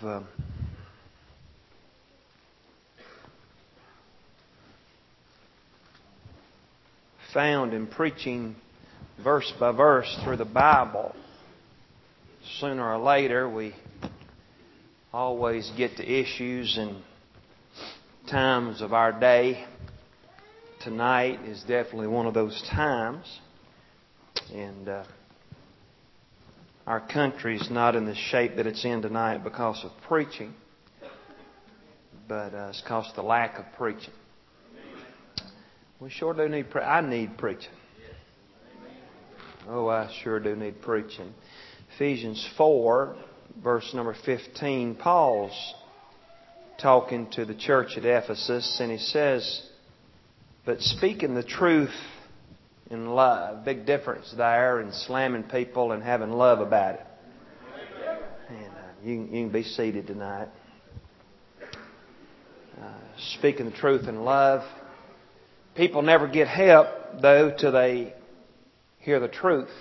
found in preaching verse by verse through the Bible, sooner or later we always get to issues and times of our day. Tonight is definitely one of those times. And our country's not in the shape that it's in tonight because of preaching, but it's because of the lack of preaching. We sure do need I need preaching. Oh, I sure do need preaching. Ephesians 4, verse number 15, Paul's talking to the church at Ephesus, and he says, "But speaking the truth in love." Big difference there in slamming people and having love about it. And you can be seated tonight. Speaking the truth in love. People never get help, though, till they hear the truth.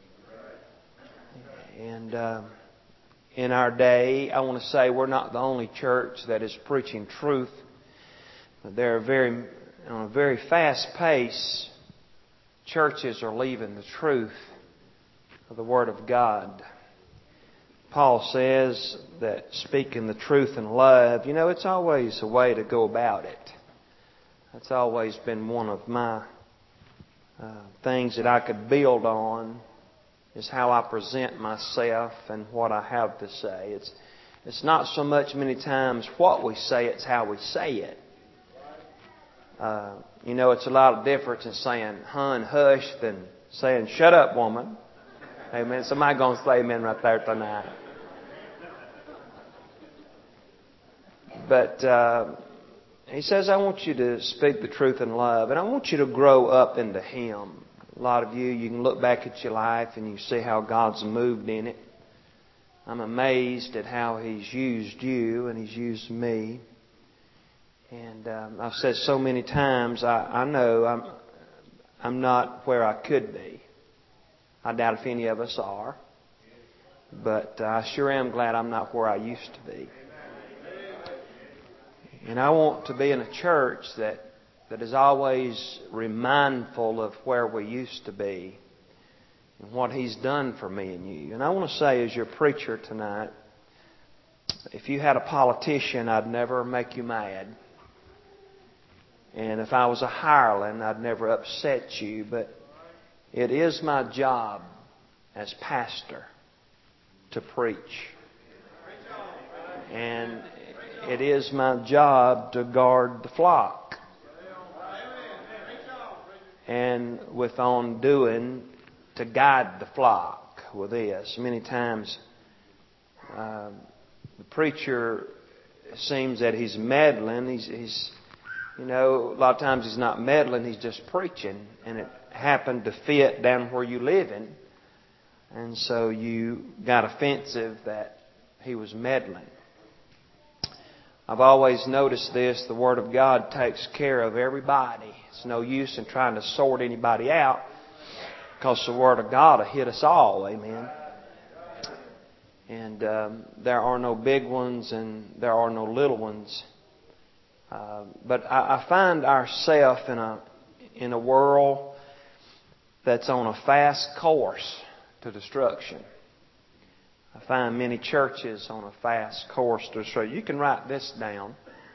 And in our day, I want to say we're not the only church that is preaching truth. But they're on a very fast pace. Churches are leaving the truth of the Word of God. Paul says that speaking the truth in love, it's always a way to go about it. That's always been one of my things that I could build on, is how I present myself and what I have to say. It's not so much many times what we say, it's how we say it. It's a lot of difference in saying "hun, hush" than saying "shut up, woman." Amen. Somebody going to say amen right there tonight. But he says, I want you to speak the truth in love, and I want you to grow up into Him. A lot of you can look back at your life and you see how God's moved in it. I'm amazed at how He's used you and He's used me. And I've said so many times, I know I'm not where I could be. I doubt if any of us are. But I sure am glad I'm not where I used to be. And I want to be in a church that is always remindful of where we used to be and what He's done for me and you. And I want to say, as your preacher tonight, if you had a politician, I'd never make you mad. And if I was a hireling, I'd never upset you. But it is my job as pastor to preach. And it is my job to guard the flock. And with on doing, to guide the flock with this. Many times, the preacher seems that he's meddling. He's a lot of times he's not meddling, he's just preaching. And it happened to fit down where you live in. And so you got offensive that he was meddling. I've always noticed this, the Word of God takes care of everybody. It's no use in trying to sort anybody out, because the Word of God will hit us all. Amen. And there are no big ones and there are no little ones. But I find ourselves in a world that's on a fast course to destruction. I find many churches on a fast course to destruction. You can write this down.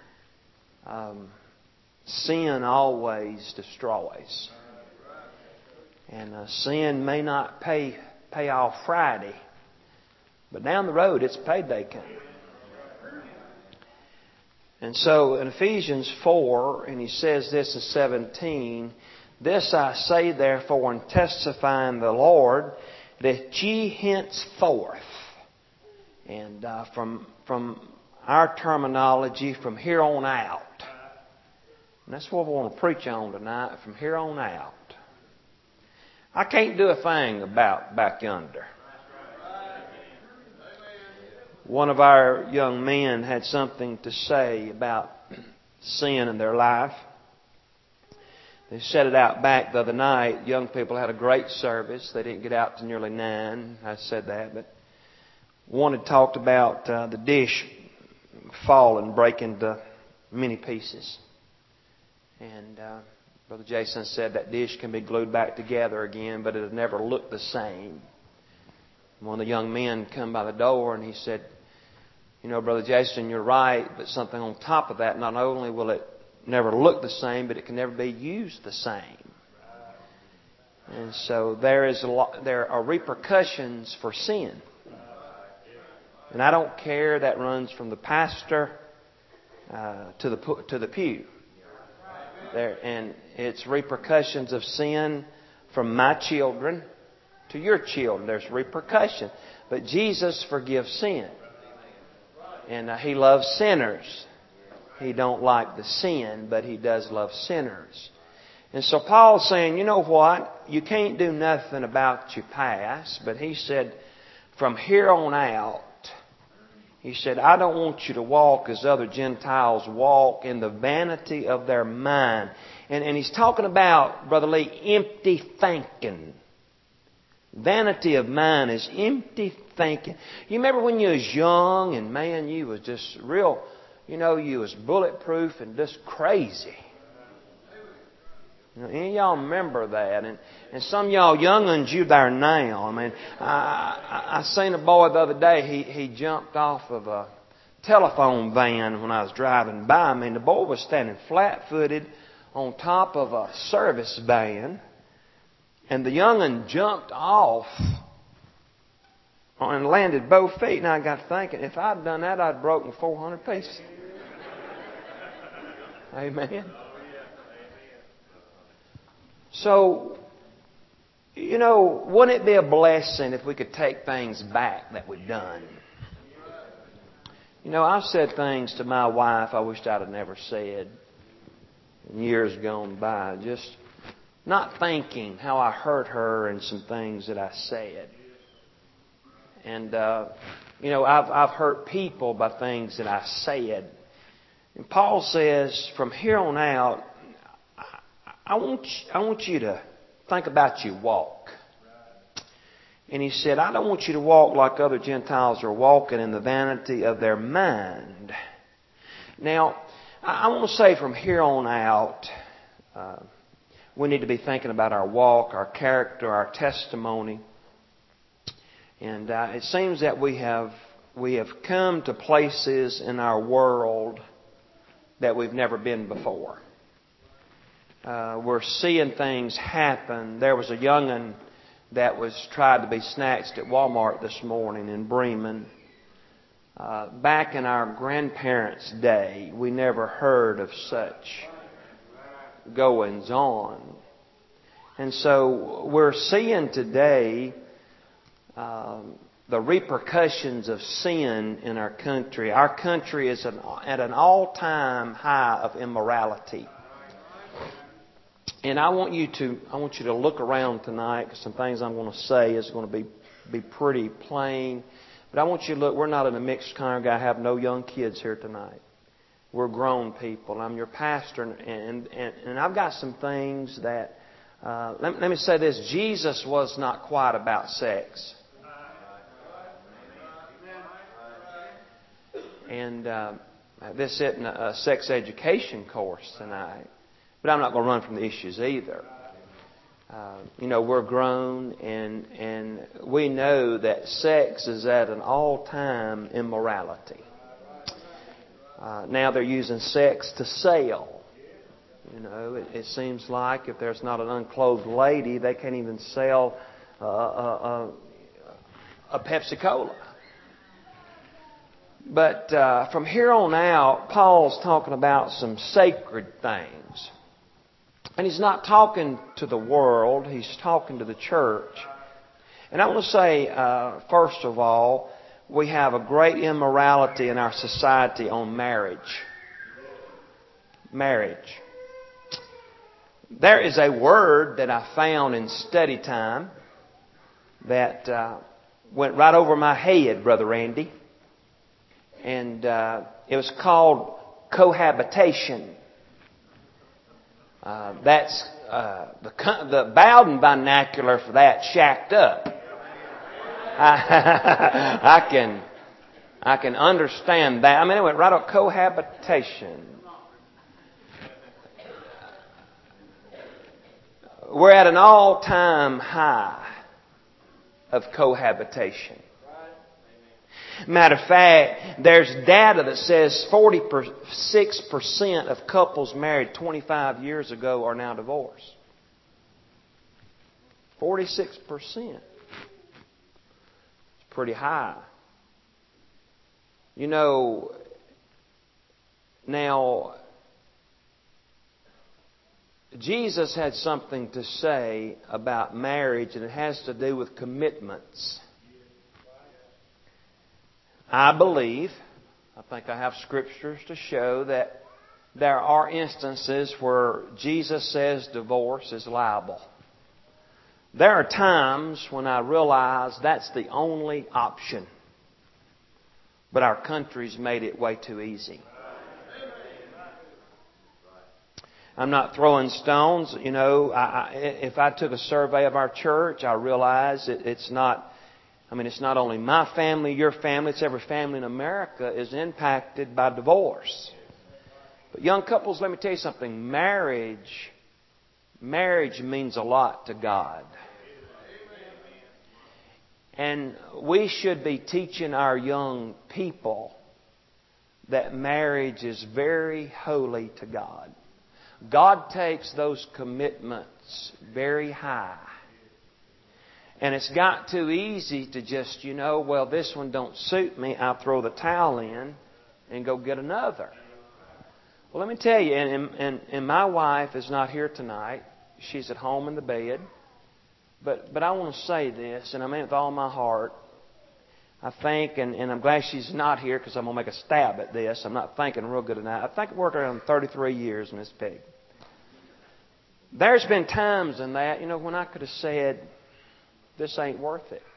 Sin always destroys. And sin may not pay off Friday, but down the road it's payday coming. And so in Ephesians 4, and he says this in 17, "This I say therefore and testify in the Lord, that ye henceforth," and from our terminology, from here on out. And that's what we want to preach on tonight, from here on out. I can't do a thing about back yonder. One of our young men had something to say about sin in their life. They set it out back the other night. Young people had a great service. They didn't get out till nearly 9. I said that, but one had talked about the dish fall and break into many pieces. And Brother Jason said that dish can be glued back together again, but it'll never look the same. One of the young men come by the door and he said, "You know, Brother Jason, you're right, but something on top of that, not only will it never look the same, but it can never be used the same." And so there are repercussions for sin. And I don't care, that runs from the pastor to the pew. And it's repercussions of sin from my children to your children. There's repercussion. But Jesus forgives sin. And He loves sinners. He don't like the sin, but He does love sinners. And so Paul's saying, you know what? You can't do nothing about your past. But he said, from here on out, he said, I don't want you to walk as other Gentiles walk in the vanity of their mind. And he's talking about, Brother Lee, empty thinking. Vanity of mind is empty thinking. You remember when you was young and man, you was just real, you was bulletproof and just crazy. Any of y'all remember that? And some of y'all young ones, you there now. I mean, I seen a boy the other day. He jumped off of a telephone van when I was driving by. I mean, the boy was standing flat-footed on top of a service van. And the young one jumped off and landed both feet. And I got thinking, if I'd done that, I'd broken 400 pieces. Amen. So, wouldn't it be a blessing if we could take things back that we've done? I've said things to my wife I wished I'd have never said in years gone by. Just not thinking how I hurt her and some things that I said. And, I've hurt people by things that I said. And Paul says, from here on out, I want you to think about your walk. And he said, I don't want you to walk like other Gentiles are walking in the vanity of their mind. Now, I want to say from here on out, we need to be thinking about our walk, our character, our testimony. And it seems that we have come to places in our world that we've never been before. We're seeing things happen. There was a young'un that was tried to be snatched at Walmart this morning in Bremen. Back in our grandparents' day, we never heard of such goings on. And so we're seeing today the repercussions of sin in our country. Our country is at an all-time high of immorality. And I want you to look around tonight, because some things I'm going to say is going to be pretty plain. But I want you to look. We're not in a mixed congregation. I have no young kids here tonight. We're grown people. I'm your pastor, and I've got some things that. Let me say this: Jesus was not quiet about sex. And this isn't a sex education course tonight. But I'm not going to run from the issues either. We're grown and we know that sex is at an all-time immorality. Now they're using sex to sell. It seems like if there's not an unclothed lady, they can't even sell a Pepsi Cola. But from here on out, Paul's talking about some sacred things. And he's not talking to the world, he's talking to the church. And I want to say, first of all, we have a great immorality in our society on marriage. Marriage. There is a word that I found in study time that went right over my head, Brother Randy. And it was called cohabitation. That's the Bowden vernacular for that, shacked up. I I can understand that. I mean, it went right on cohabitation. We're at an all-time high of cohabitation. Matter of fact, there's data that says 46% of couples married 25 years ago are now divorced. 46%. It's pretty high. You know, now, Jesus had something to say about marriage, and it has to do with commitments. I think I have scriptures to show that there are instances where Jesus says divorce is liable. There are times when I realize that's the only option. But our country's made it way too easy. I'm not throwing stones. You know, if I took a survey of our church, I realize it's not only my family, your family, it's every family in America is impacted by divorce. But young couples, let me tell you something. Marriage means a lot to God. And we should be teaching our young people that marriage is very holy to God. God takes those commitments very high. And it's got too easy to just, well, this one don't suit me. I'll throw the towel in and go get another. Well, let me tell you, and my wife is not here tonight. She's at home in the bed. But I want to say this, and I mean it with all my heart. I think, and I'm glad she's not here because I'm going to make a stab at this. I'm not thinking real good tonight. I think I've worked around 33 years in this pig. There's been times in that, when I could have said, this ain't worth it.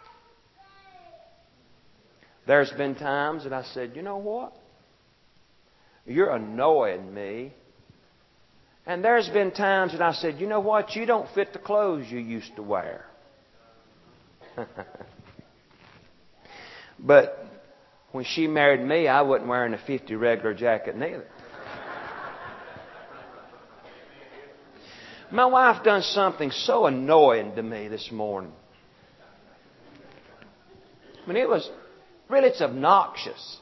There's been times that I said, you know what? You're annoying me. And there's been times that I said, you know what? You don't fit the clothes you used to wear. But when she married me, I wasn't wearing a 50 regular jacket neither. My wife done something so annoying to me this morning. I mean, it's obnoxious.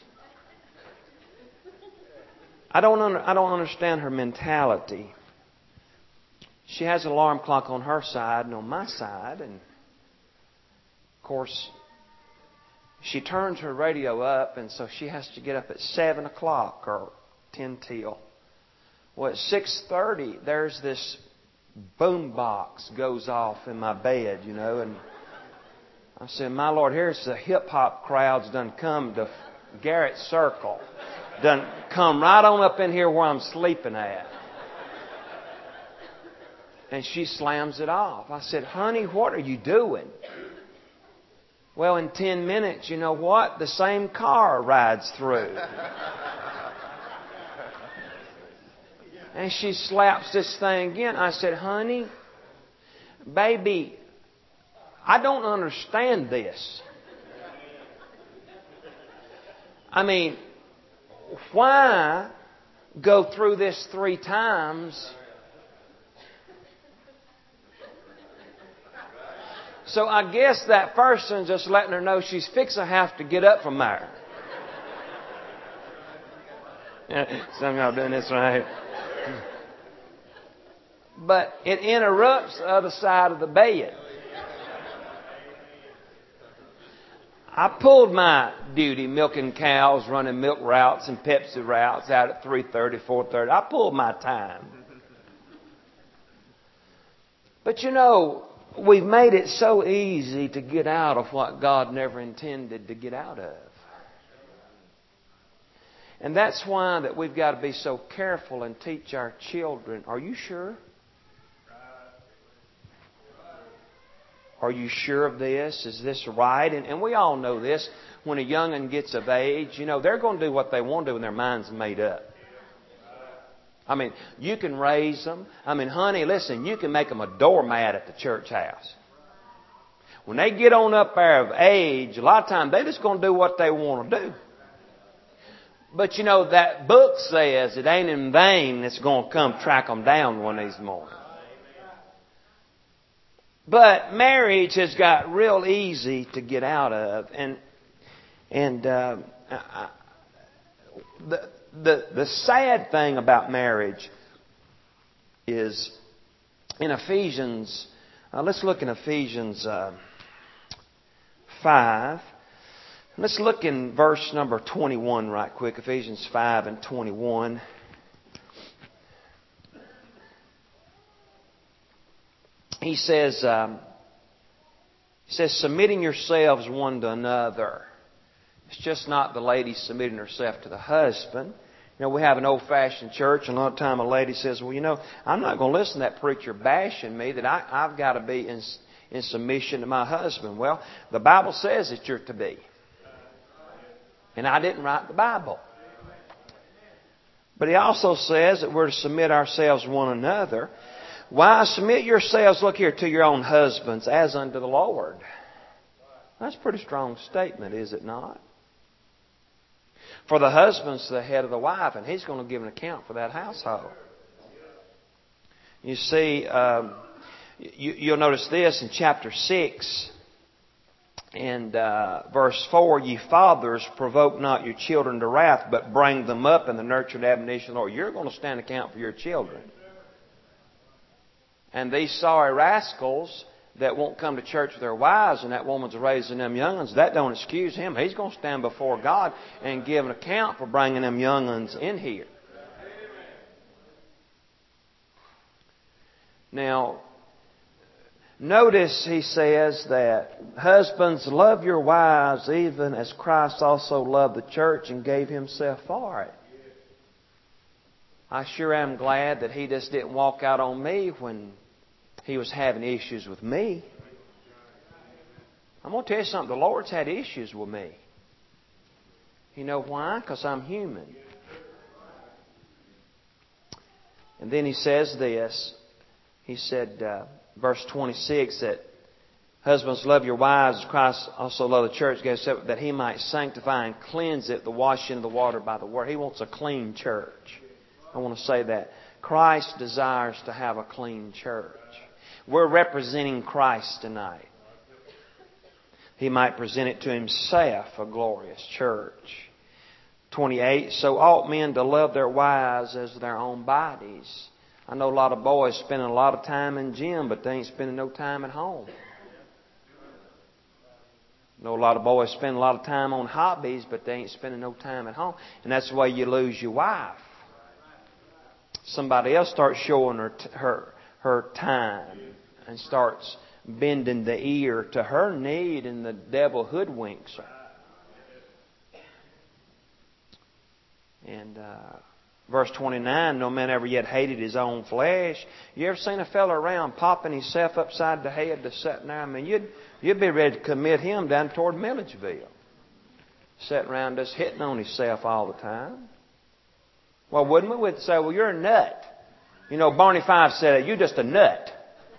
I don't understand her mentality. She has an alarm clock on her side and on my side, and of course, she turns her radio up, and so she has to get up at 7 o'clock or 10 till. Well, at 6:30, there's this boom box goes off in my bed, and I said, my Lord, here's the hip-hop crowds done come to Garrett Circle. Done come right on up in here where I'm sleeping at. And she slams it off. I said, honey, what are you doing? Well, in 10 minutes, you know what? The same car rides through. And she slaps this thing again. I said, honey, baby, I don't understand this. I mean, why go through this 3 times? So I guess that person's just letting her know she's fixing to have to get up from there. Some of y'all doing this right. But it interrupts the other side of the bed. I pulled my duty milking cows, running milk routes and Pepsi routes out at 3:30, 4:30. I pulled my time. But we've made it so easy to get out of what God never intended to get out of. And that's why that we've got to be so careful and teach our children. Are you sure? Are you sure of this? Is this right? And we all know this. When a young'un gets of age, they're going to do what they want to do when their mind's made up. I mean, you can raise them. I mean, honey, listen, you can make them a doormat at the church house. When they get on up there of age, a lot of times they're just going to do what they want to do. But you know, that book says it ain't in vain that's going to come track them down one of these mornings. But marriage has got real easy to get out of. And the sad thing about marriage is in Ephesians, let's look in Ephesians 5. Let's look in verse number 21 right quick. Ephesians 5 and 21. He says, submitting yourselves one to another. It's just not the lady submitting herself to the husband. You know, we have an old-fashioned church, and a lot of time a lady says, well, you know, I'm not going to listen to that preacher bashing me that I've got to be in submission to my husband. Well, the Bible says that you're to be. And I didn't write the Bible. But he also says that we're to submit ourselves one another. Why? Submit yourselves, look here, to your own husbands as unto the Lord. That's a pretty strong statement, is it not? For the husband's the head of the wife, and he's going to give an account for that household. You see, you'll notice this in chapter 6 and verse 4, ye fathers, provoke not your children to wrath, but bring them up in the nurture and admonition of the Lord. You're going to stand account for your children. And these sorry rascals that won't come to church with their wives and that woman's raising them young'uns, that don't excuse him. He's going to stand before God and give an account for bringing them young'uns in here. Now, notice he says that husbands, love your wives even as Christ also loved the church and gave himself for it. I sure am glad that he just didn't walk out on me when he was having issues with me. I'm going to tell you something. The Lord's had issues with me. You know why? Because I'm human. And then he says this. He said, verse 26, that husbands, love your wives as Christ also loved the church, that he might sanctify and cleanse it, the washing of the water by the word. He wants a clean church. I want to say that. Christ desires to have a clean church. We're representing Christ tonight. He might present it to himself, a glorious church. 28, so ought men to love their wives as their own bodies. I know a lot of boys spending a lot of time in gym, but they ain't spending no time at home. I know a lot of boys spend a lot of time on hobbies, but they ain't spending no time at home. And that's the way you lose your wife. Somebody else starts showing her time and starts bending the ear to her need, and the devil hoodwinks her. And verse 29, no man ever yet hated his own flesh. You ever seen a fella around popping himself upside the head to sitting there? I mean, you'd be ready to commit him down toward Milledgeville. Sitting around just hitting on himself all the time. Well, wouldn't we? We'd say, well, you're a nut. You know, Barney Fife said, you're just a nut.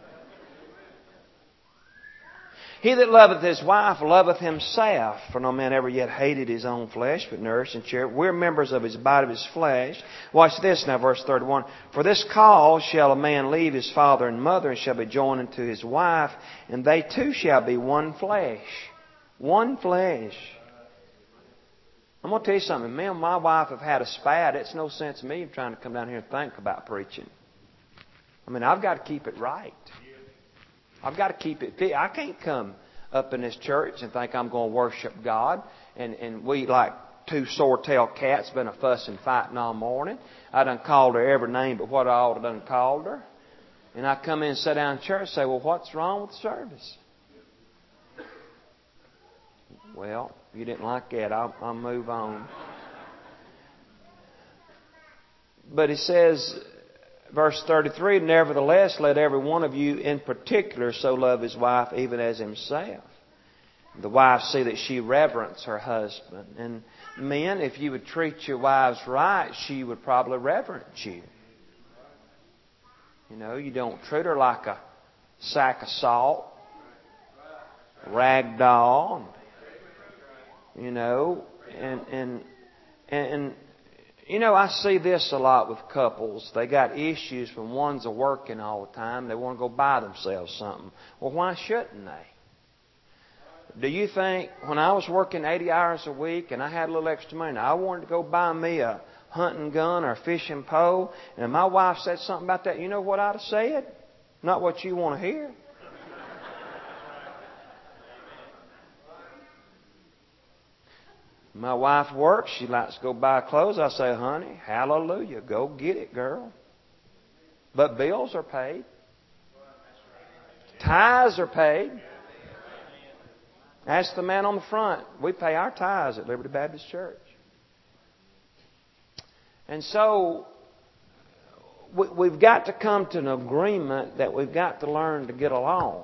He that loveth his wife loveth himself. For no man ever yet hated his own flesh, but nourished and cherished. We're members of his body, of his flesh. Watch this now, verse 31. For this cause shall a man leave his father and mother, and shall be joined unto his wife, and they two shall be one flesh. One flesh. I'm going to tell you something. Me and my wife have had a spat. It's no sense in me trying to come down here and think about preaching. I mean, I've got to keep it right. I've got to keep it fit. I can't come up in this church and think I'm going to worship God. And we, like two sore-tailed cats, been a fussing, fighting all morning. I done called her every name but what I ought to done called her. And I come in and sit down in church and say, well, what's wrong with the service? Well, if you didn't like that, I'll move on. But it says, verse 33, nevertheless, let every one of you in particular so love his wife even as himself. The wife see that she reverence her husband. And men, if you would treat your wives right, she would probably reverence you. You know, you don't treat her like a sack of salt ragdoll, you know, and you know, I see this a lot with couples. They got issues when one's a working all the time. They want to go buy themselves something. Well, why shouldn't they? Do you think when I was working 80 hours a week and I had a little extra money, I wanted to go buy me a hunting gun or a fishing pole, and my wife said something about that, you know what I'd have said? Not what you want to hear. My wife works. She likes to go buy clothes. I say, honey, hallelujah. Go get it, girl. But bills are paid. Tithes are paid. Ask the man on the front. We pay our tithes at Liberty Baptist Church. And so we've got to come to an agreement that we've got to learn to get along.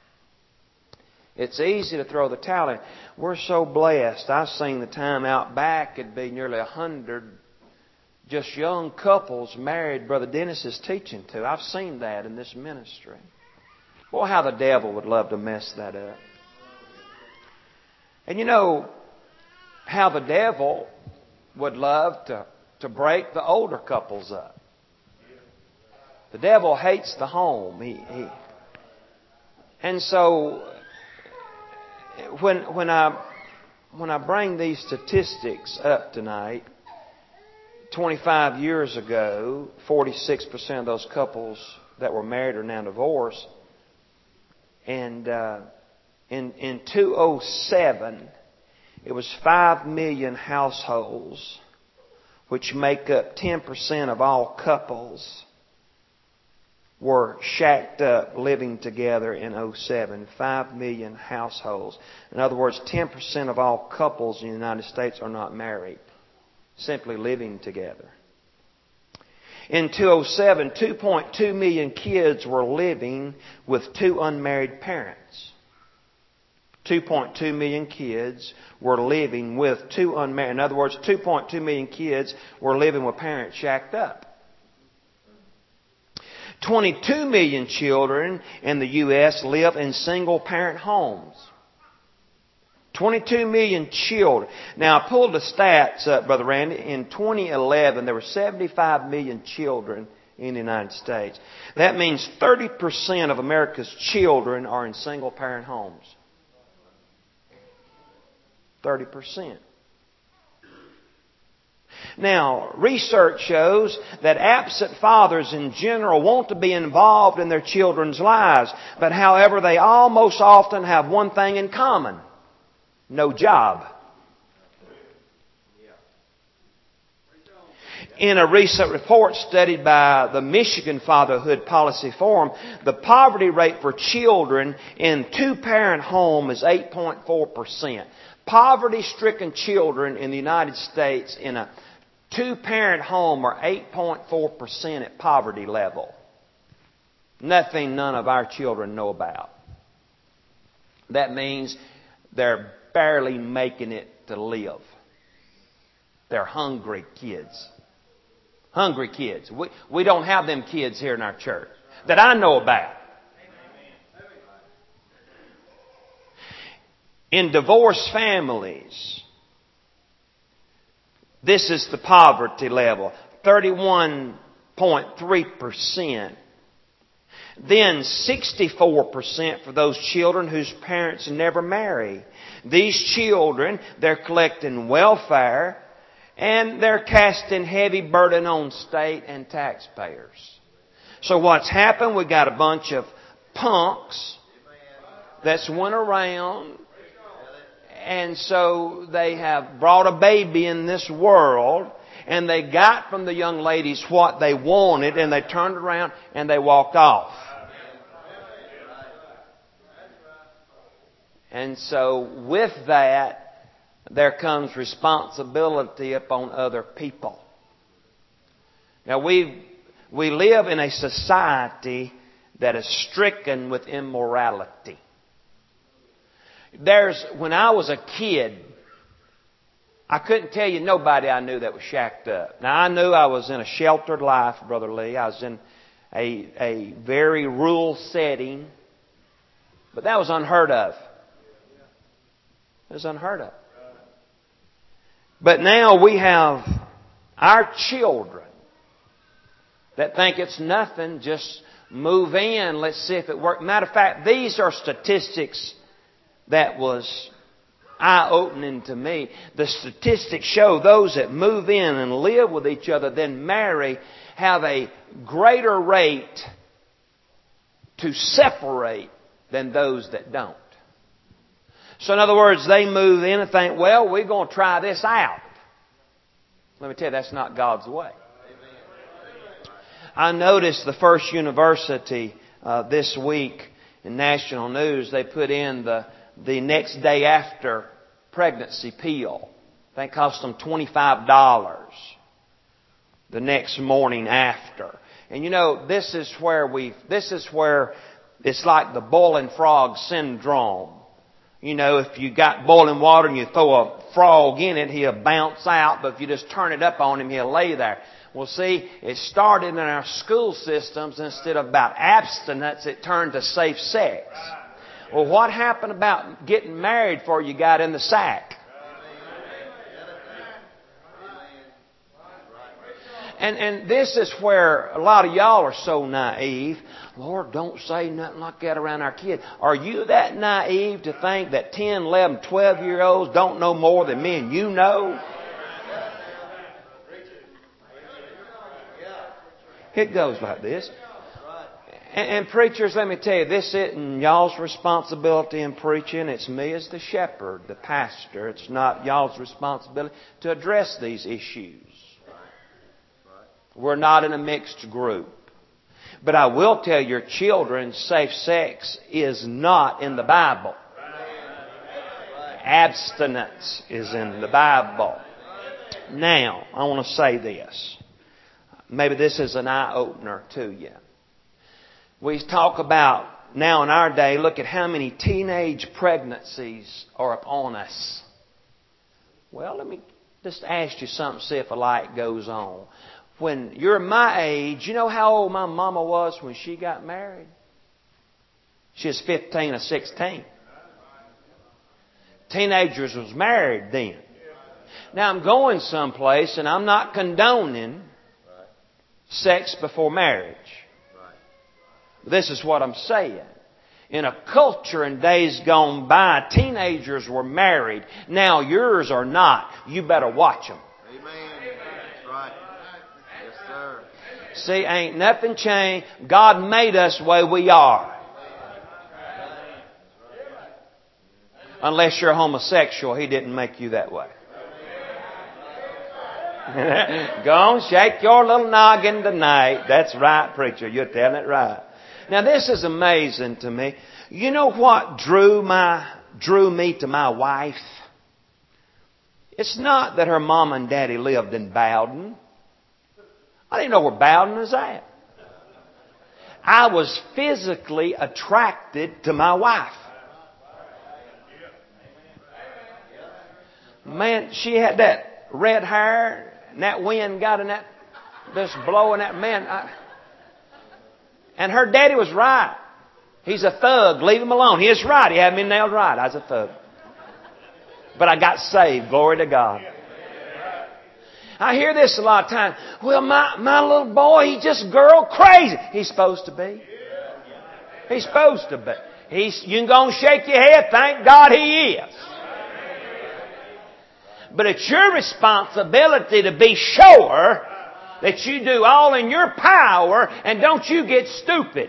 It's easy to throw the towel in. We're so blessed. I've seen the time out back, it'd be nearly 100 just young couples married Brother Dennis is teaching to. I've seen that in this ministry. Boy, how the devil would love to mess that up. And you know how the devil would love to break the older couples up. The devil hates the home. And so when I bring these statistics up tonight, 25 years ago, 46% of those couples that were married are now divorced. And in 2007, it was 5 million households, which make up 10% of all couples, were shacked up living together in 2007. 5 million households. In other words, 10% of all couples in the United States are not married, simply living together. In 2007, 2.2 million kids were living with two unmarried parents. 2.2 million kids were living with two unmarried. In other words, 2.2 million kids were living with parents shacked up. 22 million children in the U.S. live in single-parent homes. 22 million children. Now, I pulled the stats up, Brother Randy. In 2011, there were 75 million children in the United States. That means 30% of America's children are in single-parent homes. 30%. Now, research shows that absent fathers in general want to be involved in their children's lives. But however, they almost often have one thing in common. No job. In a recent report studied by the Michigan Fatherhood Policy Forum, the poverty rate for children in two-parent home is 8.4%. Poverty-stricken children in the United States in a two-parent home are 8.4% at poverty level. Nothing none of our children know about. That means they're barely making it to live. They're hungry kids. Hungry kids. We don't have them kids here in our church that I know about. In divorced families, this is the poverty level, 31.3%. Then 64% for those children whose parents never marry. These children, they're collecting welfare and they're casting heavy burden on state and taxpayers. So what's happened, we got a bunch of punks that's went around. And so they have brought a baby in this world, and they got from the young ladies what they wanted, and they turned around and they walked off. And so with that, there comes responsibility upon other people. Now we live in a society that is stricken with immorality. When I was a kid, I couldn't tell you nobody I knew that was shacked up. Now, I knew I was in a sheltered life, Brother Lee. I was in a very rural setting. But that was unheard of. It was unheard of. But now we have our children that think it's nothing, just move in, let's see if it works. Matter of fact, these are statistics that was eye-opening to me. The statistics show those that move in and live with each other, then marry, have a greater rate to separate than those that don't. So in other words, they move in and think, well, we're going to try this out. Let me tell you, that's not God's way. I noticed the First University this week in national news, they put in the next day after pregnancy pill. They cost them $25 the next morning after. And you know, this is where it's like the boiling frog syndrome. You know, if you got boiling water and you throw a frog in it, he'll bounce out. But if you just turn it up on him, he'll lay there. Well, see, it started in our school systems. Instead of about abstinence, it turned to safe sex. Well, what happened about getting married before you got in the sack? And this is where a lot of y'all are so naive. Lord, don't say nothing like that around our kids. Are you that naive to think that 10, 11, 12-year-olds don't know more than me and you know? It goes like this. And preachers, let me tell you, this isn't y'all's responsibility in preaching. It's me as the shepherd, the pastor. It's not y'all's responsibility to address these issues. We're not in a mixed group. But I will tell your children, safe sex is not in the Bible. Abstinence is in the Bible. Now, I want to say this. Maybe this is an eye-opener to you. We talk about, now in our day, look at how many teenage pregnancies are upon us. Well, let me just ask you something, see if a light goes on. When you're my age, you know how old my mama was when she got married? She was 15 or 16. Teenagers was married then. Now I'm going someplace and I'm not condoning sex before marriage. This is what I'm saying. In a culture in days gone by, teenagers were married. Now yours are not. You better watch them. Amen. That's right. Yes, sir. See, ain't nothing changed. God made us the way we are. Unless you're homosexual, He didn't make you that way. Go on, shake your little noggin tonight. That's right, preacher. You're telling it right. Now this is amazing to me. You know what drew me to my wife? It's not that her mom and daddy lived in Bowden. I didn't know where Bowden was at. I was physically attracted to my wife. Man, she had that red hair, and that wind got in that, just blowing that man. And her daddy was right. He's a thug. Leave him alone. He is right. He had me nailed right. I was a thug. But I got saved. Glory to God. I hear this a lot of times. Well, my little boy, he's just girl crazy. He's supposed to be. He's supposed to be. You can go and shake your head. Thank God he is. But it's your responsibility to be sure that you do all in your power and don't you get stupid.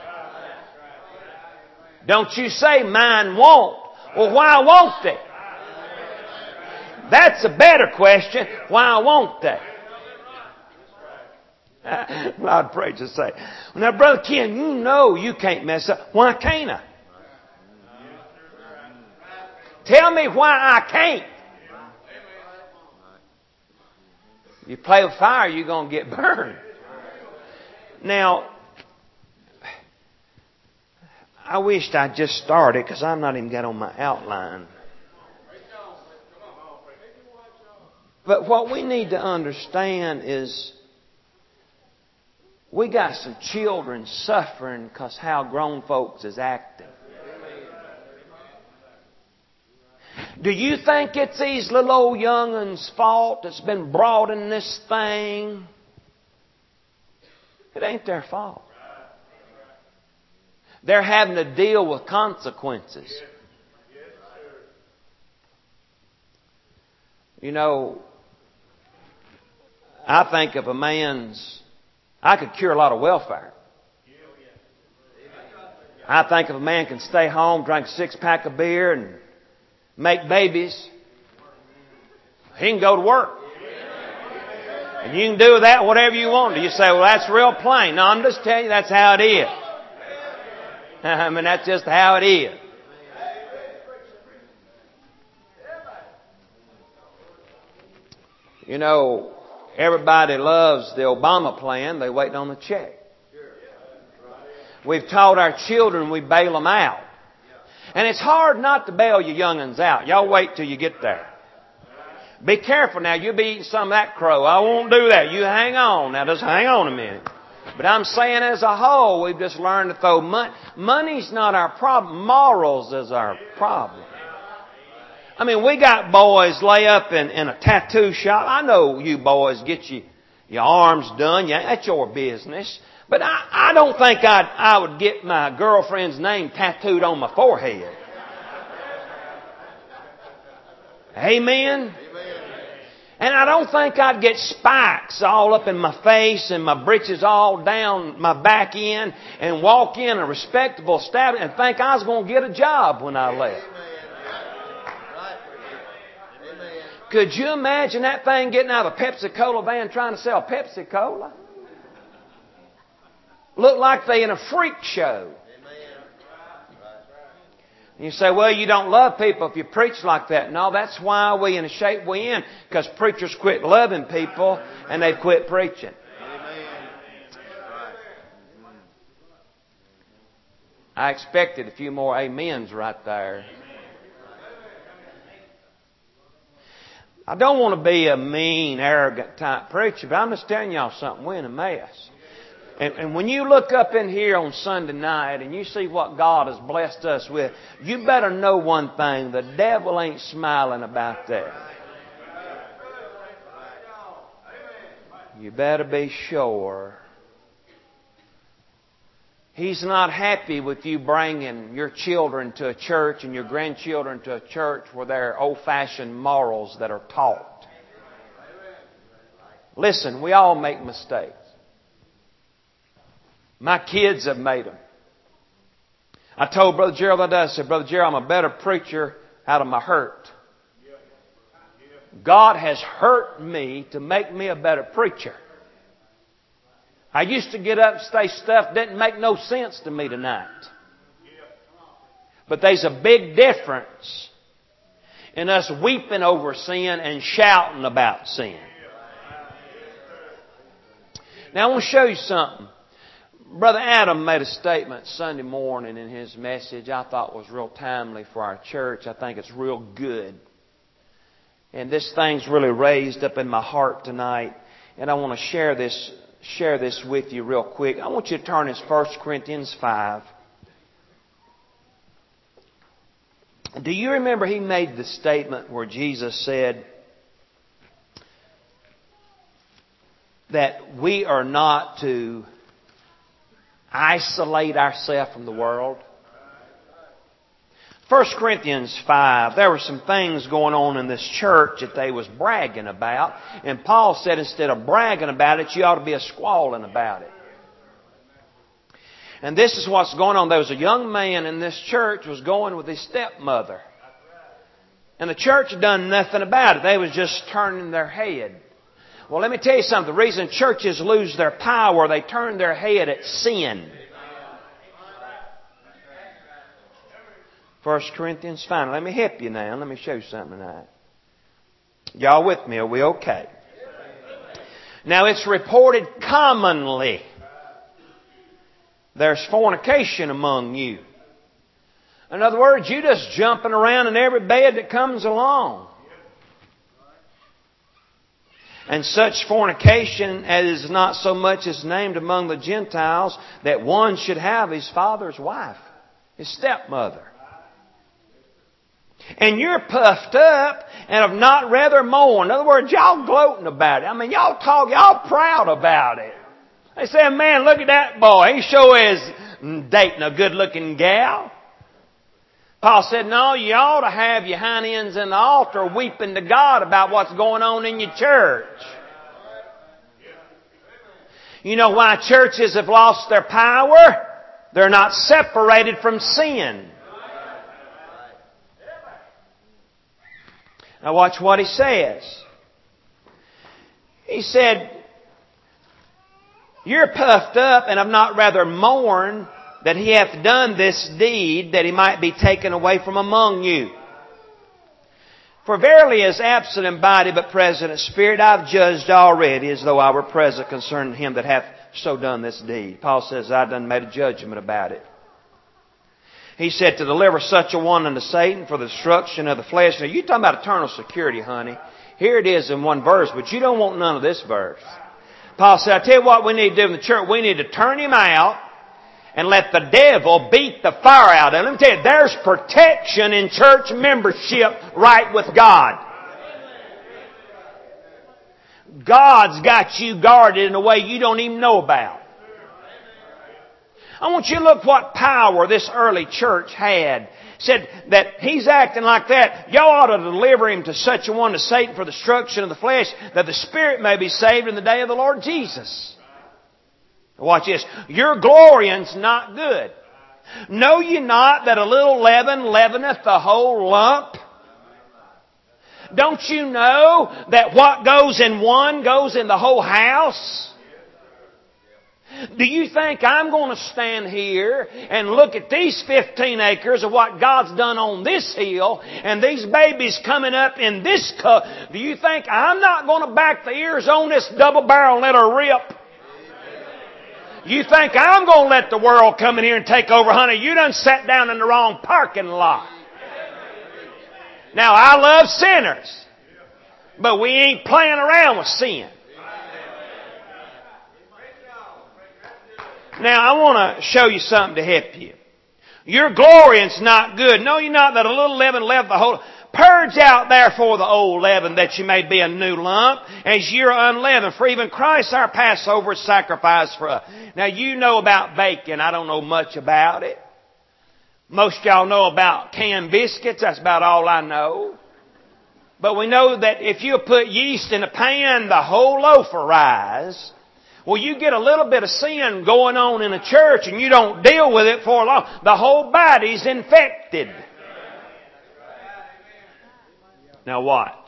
Don't you say mine won't. Well, why won't they? That's a better question. Why won't they? A lot of preachers say, now Brother Ken, you know you can't mess up. Why can't I? Tell me why I can't. You play with fire, you're going to get burned. Now, I wished I'd just started because I'm not even got on my outline. But what we need to understand is we got some children suffering because how grown folks is acting. Do you think it's these little old young'uns' fault that's been brought in this thing? It ain't their fault. They're having to deal with consequences. You know, I think if I could cure a lot of welfare. I think if a man can stay home, drink a 6-pack of beer and make babies, he can go to work. And you can do that whatever you want to. You say, well, that's real plain. No, I'm just telling you that's how it is. I mean, that's just how it is. You know, everybody loves the Obama plan. They're waiting on the check. We've taught our children we bail them out. And it's hard not to bail your young'uns out. Y'all wait till you get there. Be careful now. You'll be eating some of that crow. I won't do that. You hang on. Now just hang on a minute. But I'm saying as a whole, we've just learned to throw money. Money's not our problem. Morals is our problem. I mean, we got boys lay up in a tattoo shop. I know you boys get your arms done. Yeah, that's your business. But I don't think I would get my girlfriend's name tattooed on my forehead. Amen? And I don't think I'd get spikes all up in my face and my britches all down my back end and walk in a respectable establishment and think I was going to get a job when I left. Could you imagine that thing getting out of a Pepsi-Cola van trying to sell Pepsi-Cola? Look like they in a freak show. And you say, well, you don't love people if you preach like that. No, that's why we in the shape we in. Because preachers quit loving people and they've quit preaching. I expected a few more amens right there. I don't want to be a mean, arrogant type preacher, but I'm just telling y'all something. We're in a mess. And when you look up in here on Sunday night and you see what God has blessed us with, you better know one thing. The devil ain't smiling about that. You better be sure. He's not happy with you bringing your children to a church and your grandchildren to a church where there are old-fashioned morals that are taught. Listen, we all make mistakes. My kids have made them. I told Brother Gerald that day, I said, Brother Gerald, I'm a better preacher out of my hurt. God has hurt me to make me a better preacher. I used to get up and say stuff that didn't make no sense to me tonight. But there's a big difference in us weeping over sin and shouting about sin. Now I want to show you something. Brother Adam made a statement Sunday morning in his message I thought was real timely for our church. I think it's real good. And this thing's really raised up in my heart tonight. And I want to share this with you real quick. I want you to turn to 1 Corinthians 5. Do you remember he made the statement where Jesus said that we are not to isolate ourselves from the world? 1 Corinthians 5, there were some things going on in this church that they was bragging about. And Paul said instead of bragging about it, you ought to be a squalling about it. And this is what's going on. There was a young man in this church was going with his stepmother. And the church had done nothing about it. They was just turning their head. Well, let me tell you something. The reason churches lose their power, they turn their head at sin. 1 Corinthians 5. Let me help you now. Let me show you something tonight. Y'all with me? Are we okay? Now, it's reported commonly there's fornication among you. In other words, you just jumping around in every bed that comes along. And such fornication as is not so much as named among the Gentiles, that one should have his father's wife, his stepmother. And you're puffed up and have not rather mourned. In other words, y'all gloating about it. I mean, y'all proud about it. They say, man, look at that boy. He sure is dating a good looking gal. Paul said, no, you ought to have your hind ends in the altar weeping to God about what's going on in your church. You know why churches have lost their power? They're not separated from sin. Now watch what he says. He said, you're puffed up and have not rather mourned that he hath done this deed, that he might be taken away from among you. For verily as absent in body but present in spirit, I've judged already as though I were present concerning him that hath so done this deed. Paul says, I've done made a judgment about it. He said, to deliver such a one unto Satan for the destruction of the flesh. Now you're talking about eternal security, honey. Here it is in one verse, but you don't want none of this verse. Paul said, I tell you what we need to do in the church. We need to turn him out and let the devil beat the fire out of him. Let me tell you, there's protection in church membership right with God. God's got you guarded in a way you don't even know about. I want you to look what power this early church had. Said that he's acting like that. Y'all ought to deliver him to such a one to Satan for the destruction of the flesh, that the spirit may be saved in the day of the Lord Jesus. Watch this. Your glorying's not good. Know ye not that a little leaven leaveneth the whole lump? Don't you know that what goes in one goes in the whole house? Do you think I'm going to stand here and look at these 15 acres of what God's done on this hill and these babies coming up in this cup? Do you think I'm not going to back the ears on this double barrel and let her rip? You think I'm going to let the world come in here and take over? Honey, you done sat down in the wrong parking lot. Now, I love sinners, but we ain't playing around with sin. Now, I want to show you something to help you. Your glorying's not good. Know ye not that a little leaven left the whole... Purge out therefore the old leaven, that you may be a new lump, as ye are unleavened. For even Christ our Passover is sacrificed for us. Now you know about bacon. I don't know much about it. Most of y'all know about canned biscuits. That's about all I know. But we know that if you put yeast in a pan, the whole loaf will rise. Well, you get a little bit of sin going on in a church and you don't deal with it for long, the whole body's infected. Now watch.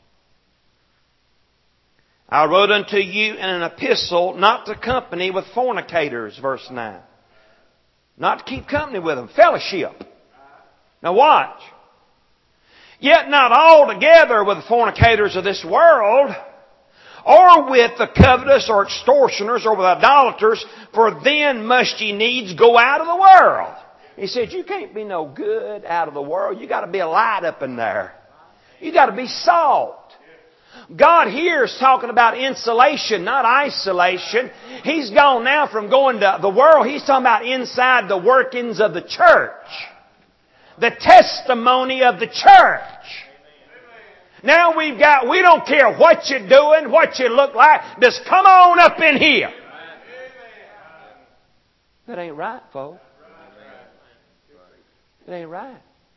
I wrote unto you in an epistle not to company with fornicators, verse 9. Not to keep company with them. Fellowship. Now watch. Yet not altogether with the fornicators of this world, or with the covetous or extortioners or with idolaters, for then must ye needs go out of the world. He said, you can't be no good out of the world. You got to be a light up in there. You got to be salt. God here is talking about insulation, not isolation. He's gone now from going to the world. He's talking about inside the workings of the church. The testimony of the church. Now we don't care what you're doing, what you look like. Just come on up in here. That ain't right, folks. It ain't right.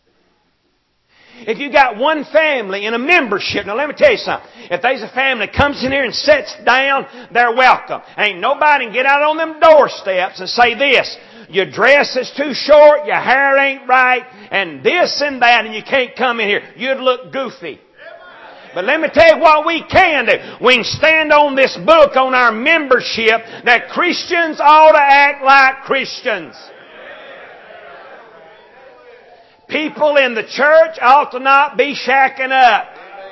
If you got one family in a membership, now let me tell you something. If there's a family that comes in here and sits down, they're welcome. Ain't nobody can get out on them doorsteps and say this: your dress is too short, your hair ain't right, and this and that, and you can't come in here. You'd look goofy. But let me tell you what we can do. We can stand on this book on our membership that Christians ought to act like Christians. People in the church ought to not be shacking up.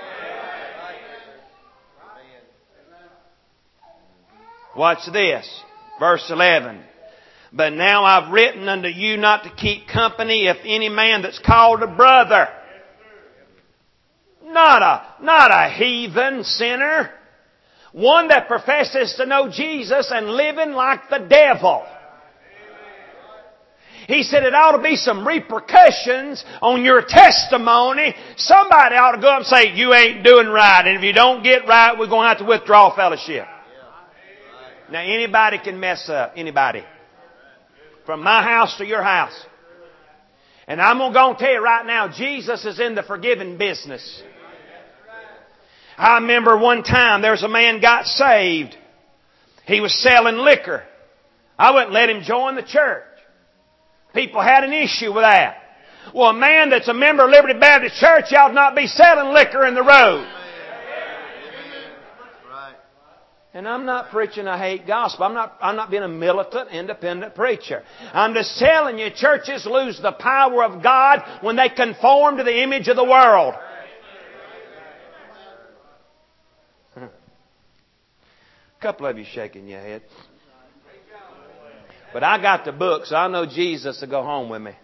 Watch this. Verse 11. But now I've written unto you not to keep company if any man that's called a brother. Not a heathen sinner. One that professes to know Jesus and living like the devil. He said it ought to be some repercussions on your testimony. Somebody ought to go up and say, you ain't doing right. And if you don't get right, we're going to have to withdraw fellowship. Now anybody can mess up. Anybody. From my house to your house. And I'm going to go and tell you right now, Jesus is in the forgiving business. I remember one time there was a man got saved. He was selling liquor. I wouldn't let him join the church. People had an issue with that. Well, a man that's a member of Liberty Baptist Church ought not be selling liquor in the road. And I'm not preaching a hate gospel. I'm not being a militant, independent preacher. I'm just telling you, churches lose the power of God when they conform to the image of the world. A couple of you shaking your head. But I got the book, so I know Jesus will go home with me.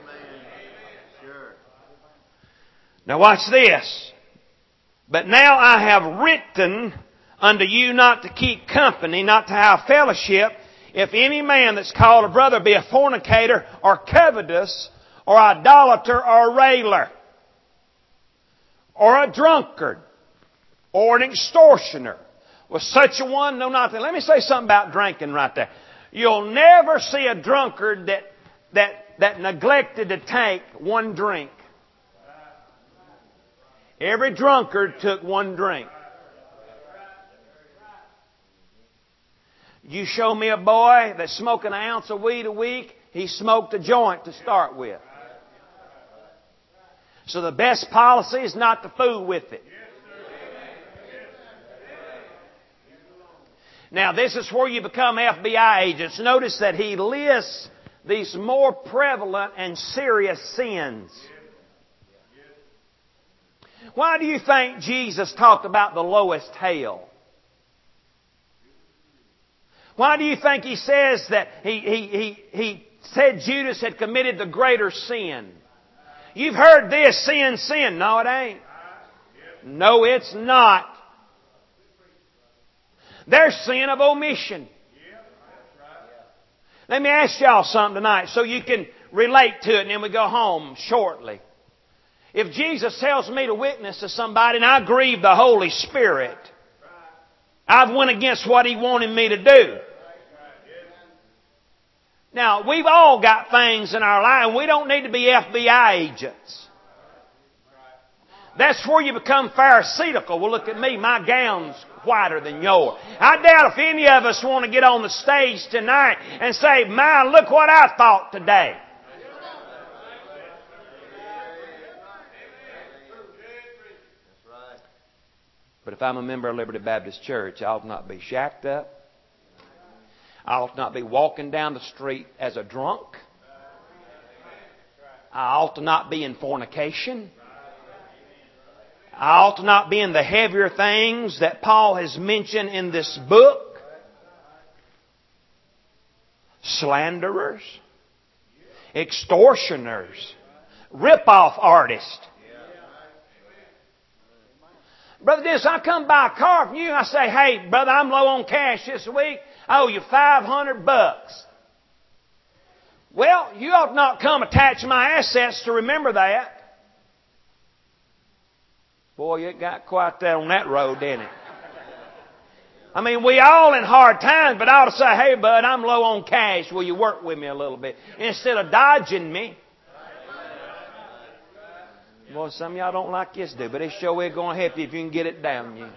Now watch this. But now I have written unto you not to keep company, not to have fellowship, if any man that's called a brother be a fornicator, or covetous, or idolater, or railer, or a drunkard, or an extortioner. With such a one, no nothing. Let me say something about drinking right there. You'll never see a drunkard that neglected to take one drink. Every drunkard took one drink. You show me a boy that's smoking an ounce of weed a week, he smoked a joint to start with. So the best policy is not to fool with it. Now this is where you become FBI agents. Notice that he lists these more prevalent and serious sins. Why do you think Jesus talked about the lowest hell? Why do you think He says that He said Judas had committed the greater sin? You've heard this, sin, sin. No, it ain't. No, it's not. There's sin of omission. Let me ask y'all something tonight so you can relate to it and then we go home shortly. If Jesus tells me to witness to somebody and I grieve the Holy Spirit, I've went against what He wanted me to do. Now, we've all got things in our life and we don't need to be FBI agents. That's where you become pharisaical. Well, look at me. My gown's whiter than yours. I doubt if any of us want to get on the stage tonight and say, "Man, look what I thought today." But if I'm a member of Liberty Baptist Church, I ought not be shacked up. I ought not be walking down the street as a drunk. I ought to not be in fornication. I ought to not be in the heavier things that Paul has mentioned in this book. Slanderers, extortioners, rip-off artists. Brother Dennis, I come buy a car from you. I say, "Hey, brother, I'm low on cash this week. I owe you $500. Well, you ought not come attach my assets to remember that. Boy, it got quite that on that road, didn't it? I mean, we all in hard times, but I ought to say, "Hey, bud, I'm low on cash. Will you work with me a little bit?" Instead of dodging me. Boy, some of y'all don't like this dude, but it sure is going to help you if you can get it down you.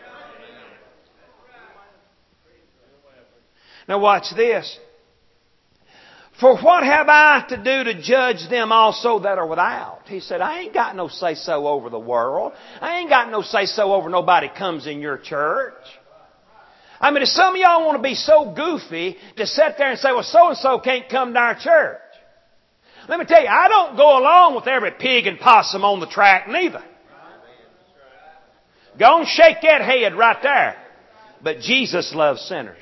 Now watch this. For what have I to do to judge them also that are without? He said, I ain't got no say-so over the world. I ain't got no say-so over nobody comes in your church. I mean, if some of y'all want to be so goofy to sit there and say, "Well, so-and-so can't come to our church." Let me tell you, I don't go along with every pig and possum on the track neither. Go and shake that head right there. But Jesus loves sinners.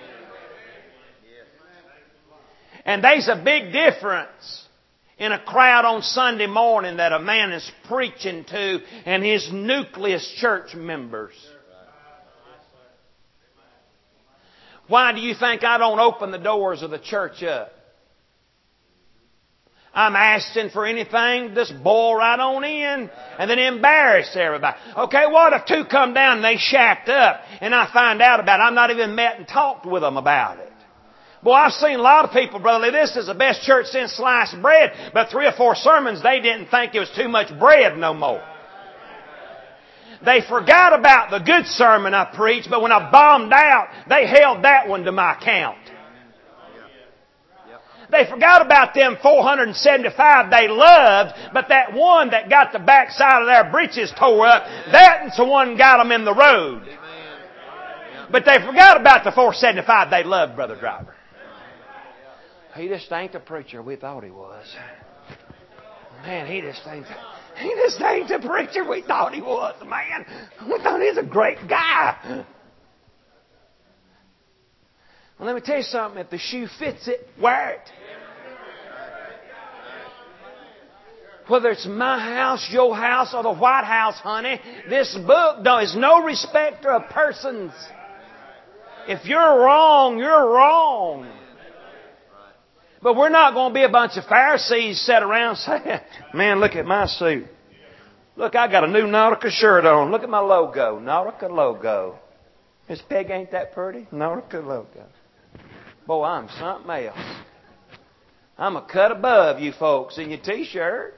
And there's a big difference in a crowd on Sunday morning that a man is preaching to and his nucleus church members. Why do you think I don't open the doors of the church up? I'm asking for anything, just boil right on in and then embarrass everybody. Okay, what if two come down and they shacked up and I find out about it? I've not even met and talked with them about it. Boy, I've seen a lot of people, Brother Lee, this is the best church since sliced bread, but 3 or 4 sermons, they didn't think it was too much bread no more. They forgot about the good sermon I preached, but when I bombed out, they held that one to my account. They forgot about them 475 they loved, but that one that got the backside of their breeches tore up, that's the one got them in the road. But they forgot about the 475 they loved, Brother Driver. He just ain't the preacher we thought he was. Man, he just ain't the preacher we thought he was, man. We thought he was a great guy. Well, let me tell you something. If the shoe fits it, wear it. Whether it's my house, your house, or the White House, honey, this book is no respecter of persons. If you're wrong, you're wrong. But we're not going to be a bunch of Pharisees sat around saying, man, look at my suit. Look, I got a new Nautica shirt on. Look at my logo. Nautica logo. Miss Peg, ain't that pretty? Nautica logo. Boy, I'm something else. I'm a cut above you folks in your T-shirt.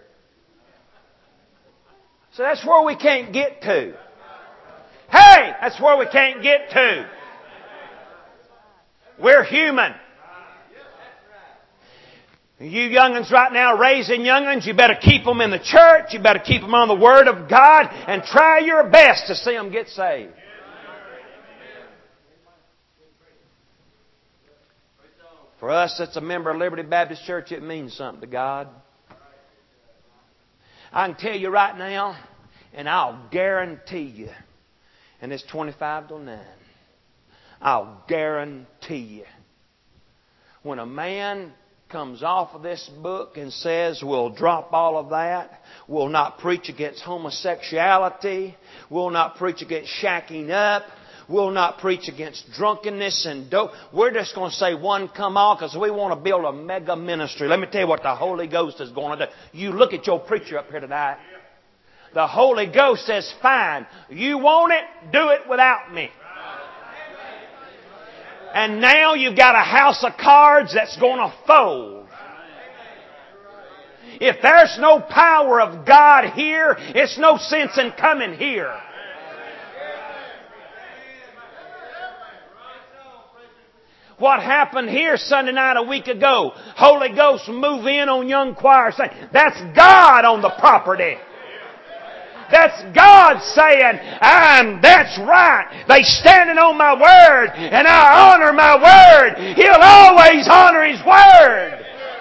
So that's where we can't get to. Hey, that's where we can't get to. We're human. You young'uns right now raising young'uns, you better keep them in the church. You better keep them on the Word of God and try your best to see them get saved. For us that's a member of Liberty Baptist Church, it means something to God. I can tell you right now, and I'll guarantee you, and it's 25 to 9, I'll guarantee you, when a man comes off of this book and says we'll drop all of that, we'll not preach against homosexuality, we'll not preach against shacking up, we'll not preach against drunkenness and dope. We're just going to say one come on because we want to build a mega ministry. Let me tell you what the Holy Ghost is going to do. You look at your preacher up here tonight. The Holy Ghost says, fine, you want it, do it without me. And now you've got a house of cards that's going to fold. If there's no power of God here, it's no sense in coming here. What happened here Sunday night a week ago? Holy Ghost move in on young choir saying, that's God on the property. That's God saying, that's right. They standing on my word and I honor my word. He'll always honor His word.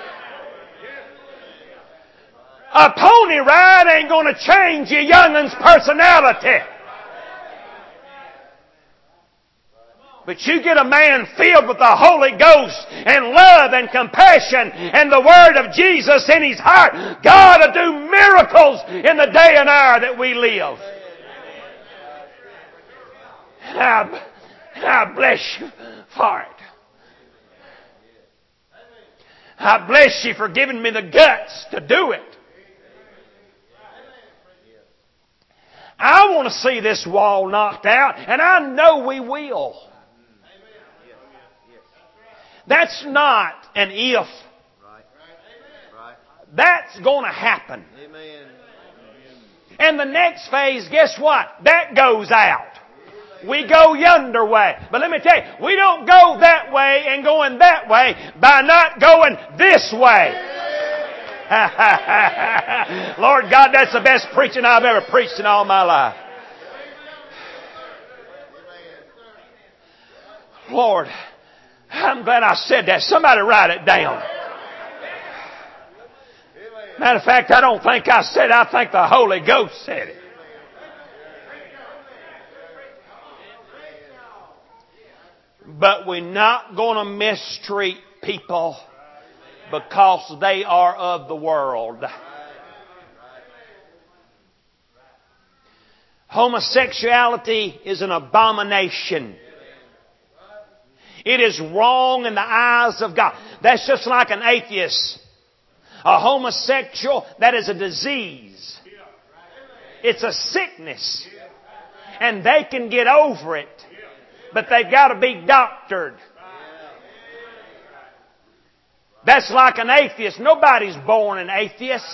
A pony ride ain't going to change your youngin's personality. But you get a man filled with the Holy Ghost and love and compassion and the Word of Jesus in his heart, God will do miracles in the day and hour that we live. I bless you for it. I bless you for giving me the guts to do it. I want to see this wall knocked out, and I know we will. That's not an if. That's going to happen. And the next phase, guess what? That goes out. We go yonder way. But let me tell you, we don't go that way and going that way by not going this way. Lord God, that's the best preaching I've ever preached in all my life. Lord, I'm glad I said that. Somebody write it down. Matter of fact, I don't think I said it. I think the Holy Ghost said it. But we're not going to mistreat people because they are of the world. Homosexuality is an abomination. It is wrong in the eyes of God. That's just like an atheist. A homosexual, that is a disease. It's a sickness. And they can get over it. But they've got to be doctored. That's like an atheist. Nobody's born an atheist.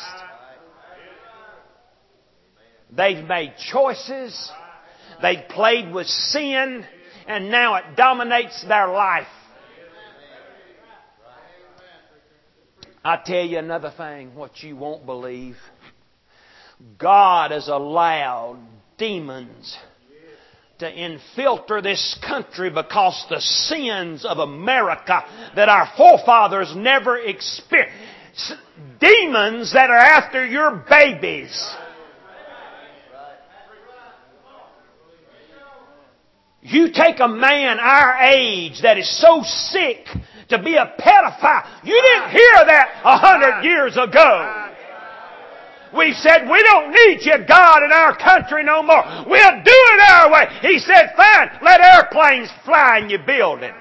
They've made choices. They've played with sin. And now it dominates their life. I tell you another thing, what you won't believe. God has allowed demons to infiltrate this country because the sins of America that our forefathers never experienced. Demons that are after your babies. You take a man our age that is so sick to be a pedophile. You didn't hear that 100 years ago. We said, we don't need you, God, in our country no more. We'll do it our way. He said, fine, let airplanes fly in your building.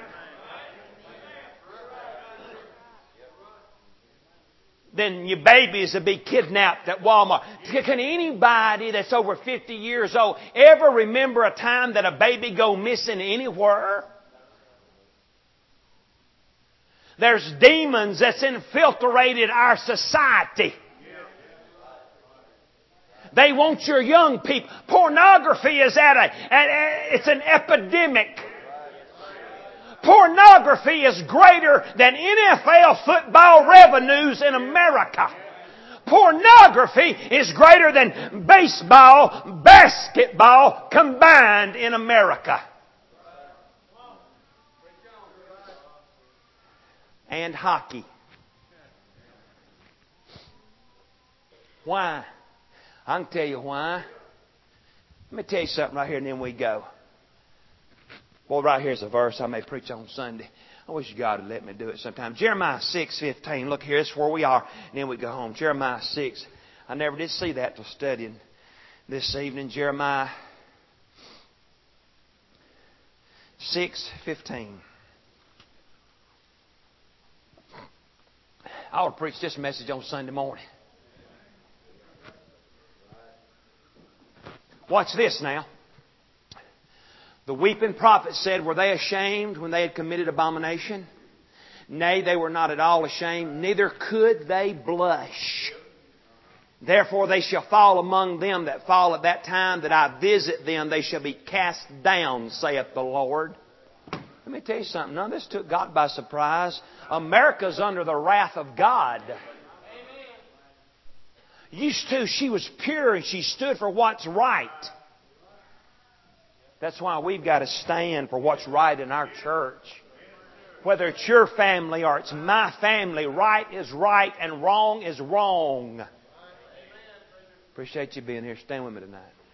Then your babies will be kidnapped at Walmart. Can anybody that's over 50 years old ever remember a time that a baby go missing anywhere? There's demons that's infiltrated our society. They want your young people. Pornography is it's an epidemic. Pornography is greater than NFL football revenues in America. Pornography is greater than baseball, basketball combined in America. And hockey. Why? I can tell you why. Let me tell you something right here and then we go. Well, right here's a verse I may preach on Sunday. I wish God would let me do it sometime. Jeremiah 6:15. Look here, this is where we are. And then we go home. Jeremiah 6. I never did see that till studying this evening. Jeremiah 6:15. I ought to preach this message on Sunday morning. Watch this now. The weeping prophet said, were they ashamed when they had committed abomination? Nay, they were not at all ashamed, neither could they blush. Therefore they shall fall among them that fall at that time that I visit them. They shall be cast down, saith the Lord. Let me tell you something. None of this took God by surprise. America's under the wrath of God. Used to, she was pure and she stood for what's right. That's why we've got to stand for what's right in our church. Whether it's your family or it's my family, right is right and wrong is wrong. Appreciate you being here. Stand with me tonight.